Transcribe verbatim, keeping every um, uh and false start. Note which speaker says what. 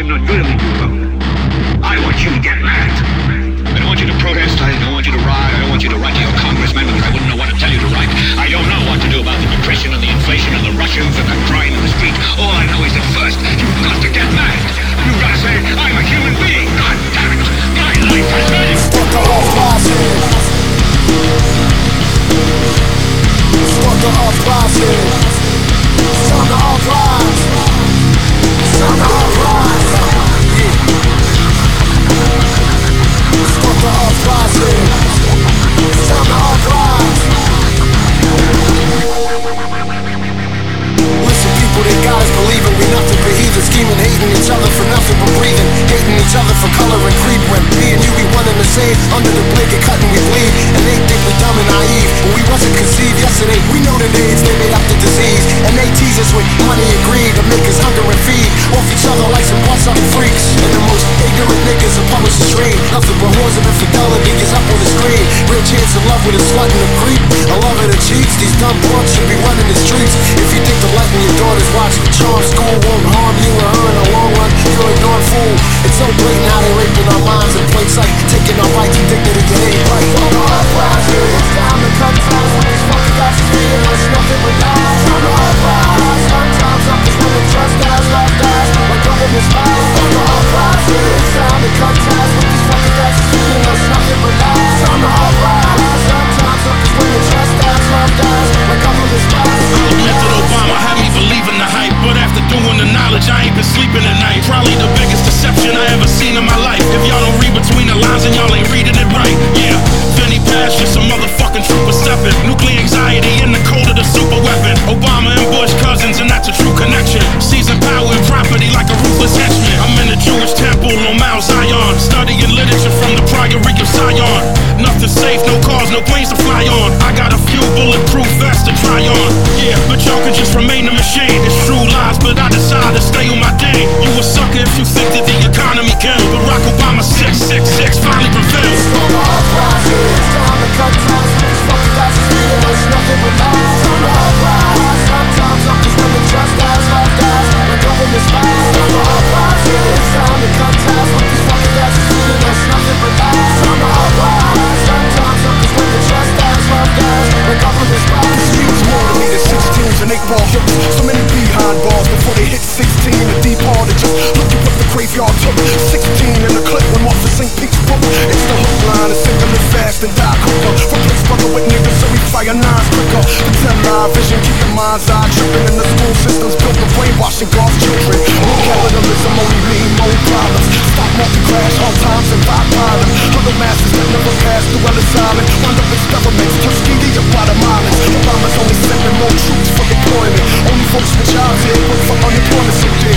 Speaker 1: I'm not drilling you about that. I want you to get mad. I don't want you to protest. I don't want you to riot. I don't want you to write to your congressman because I wouldn't know what to tell you to write. I don't know what to do about the depression and the inflation and the Russians and the crime in the street. All I know is that first, you've got to get mad. You've got to say, I'm a human being. God damn it. My life has value.
Speaker 2: Fuck the uprising. Fuck the uprising. It's time to uprise. It's time to uprise. Fuck the uprising. It's time to uprise. Listen, people, they got us believing we nothing but heathens, scheming, hating each other for nothing but breathing, hating each other for color and creed. When me and you be one and the same, under the blanket cutting we bleed, and they think we dumb and naive. When we wasn't conceived yesterday, we know the AIDS, they made up the disease, and they tease us with money and greed to make us hunger and feed off each other like some blood-sucking freaks. And the most ignorant niggas are published the stream, nothing but whores of infidelity is up on the screen. Real chance of love with a slut and a creep, a love of the cheats. These dumb punks should be running the streets. If you think the letting your daughters watch the charm school won't harm you or her in the long run, you're a darn fool. It's so blatant how they raping our minds in plain sight, taking our rights and dignity to ain't right. Fuck the uprising, it's time to cut ties with these fucking guys treating us nothing but lies. Fuck the uprising, sometimes up is when the trust dies, love dies, my government's lies. Fuck the uprising, it's time to cut ties with these fucking guys treating us nothing but lies. Fuck the uprising, sometimes up is when the trust dies, love dies, my government's lies.
Speaker 3: Mister Obama had me believing the hype, but after doing the knowledge, I ain't been sleeping at night. Probably the biggest deception I ever seen in my life. If y'all don't read between the lines, and y'all ain't reading it right. Yeah, Vinny Paz just a motherfucking trooper stepping. Nuclear anxiety in the code of the super weapon. Obama and Bush cousins, and that's a true connection. Seizing power and property like a ruthless henchman. I'm in the Jewish temple on Mount Zion, studying literature from the Priory of Zion. Nothing safe, no cars, no planes to fly on. I got a few bulletproof vests to try on. Yeah, but y'all can just remain a machine. It's true lies, but I decide to stay on my day. You a sucker if you think that the economy can. Barack Obama six six six finally prevails.
Speaker 2: It's time to uprise, it's time to cut ties with these fucking guys treating us nothing but lies. It's time to uprise, sometimes up is when the trust dies, love dies, my government's lies. It's time to uprise, it's time to cut ties with these fucking guys treating us nothing but lies. It's time to uprise, sometimes up is when the trust dies, love dies, my government's lies.
Speaker 4: This means more to me than sixteens and eight ball hips. So many behind bars before they hit sixteen. The deep hard to just look at what the graveyard took. Sixteen in the clip when Martha Saint Pete's book. It's the hook line, it's single and fast and die quicker. Replace brother with niggas so we fire nines quicker. The ten line vision, keep your mind's eye tripping. And the school systems built the brainwashing God's children. More capitalism only mean more problems. Stop multi-crash, hard times and five problems. Other masses that never passed through Ellis Island wind up experiments, Tuskegee or Guatemalans. Obama's only sending more troops for deployment. Only folks with jobs here work for unemployment, so yeah.